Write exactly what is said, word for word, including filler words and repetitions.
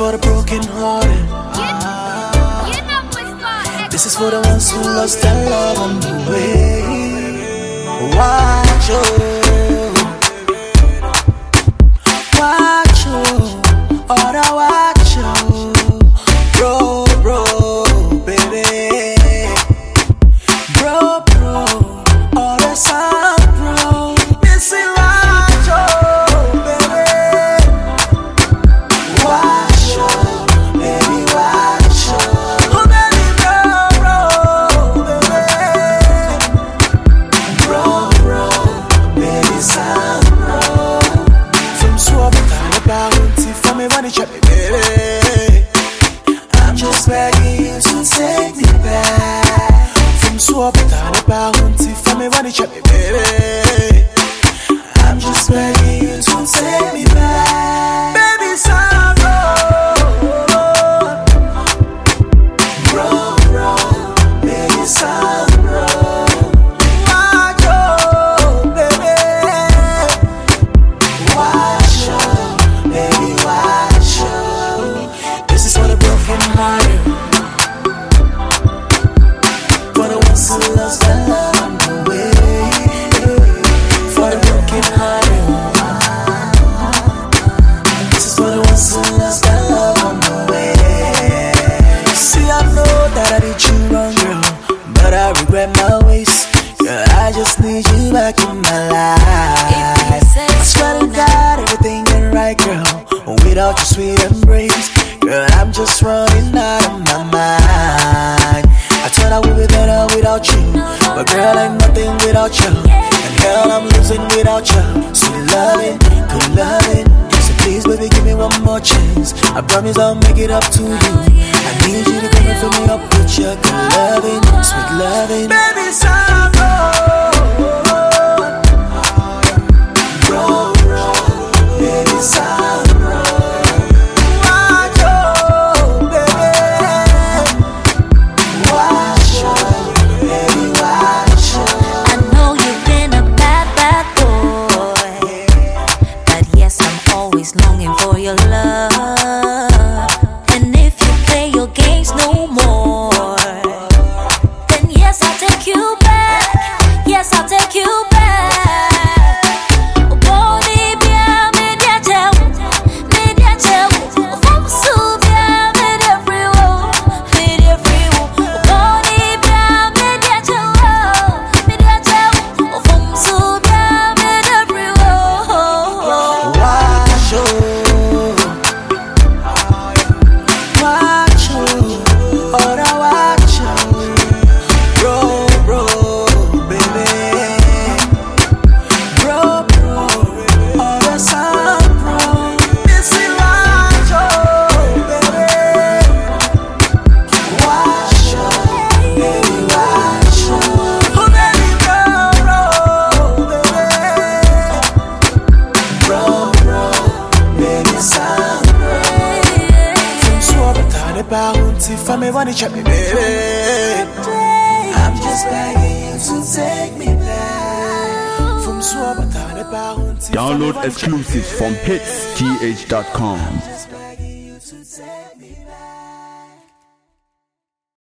for the broken hearted. This is for the ones who lost their love on the way. Watch out, watch out, all the watch out, bro, bro, baby, bro, bro, all the sound, bro, missing watch out, baby, watch out, baby, watch out, oh baby, bro, bro, baby, bro, bro, baby, sound, bro, from swap and about if I'm a money trap, baby, I'm just begging you to take me back. From swap and about if I'm a money trap, baby, I'm just begging you to take me back. Baby, sound, bro, bro, bro, baby, sound, bro. Watch out, baby, watch out, baby, watch out. This is for the broken hearted, for the ones who lost their love on the way, for the broken hearted. This is for the ones who lost their love on the way. See, I know that I did you wrong, girl, but I regret my ways. Girl, I just need you back in my life. I swear to God, everything ain't right, girl, without your sweet embrace. Girl, I'm just running out of my mind. I thought I would be better without you, but girl, I'm nothing without you. And hell, I'm losing without you. Sweet loving, good loving. So please, baby, give me one more chance. I promise I'll make it up to you. I need you to come and fill me up with your good loving, sweet loving. Baby, sound, bro, bro, baby, sound, bro. Watch out, baby, watch out, baby, watch out. I know you've been a bad, bad boy, but yes, I'm always longing for your love. And if you play your games no more, then yes, I'll take you back. Yes, I'll take you back. Oh, body, bia, media tell, media tell. Oh, from Subia, media free, oh, media free, oh. Oh, body, bia, media tell, media tell. Oh, from Subia, media free, oh. Watch out, watch out, all the watch out, bro, bro, baby, bro, bro, all the sound, bro, missing watch out, baby, watch out, baby, watch out, oh baby, bro, bro, baby, bro, bro, baby, sound, bro. From swap and turn it bounce if I'm a money trap, baby. I'm just begging you to take me back. From swap and turn it bounce if I'm a Download money trap, exclusives from baby. hits t h dot com. Just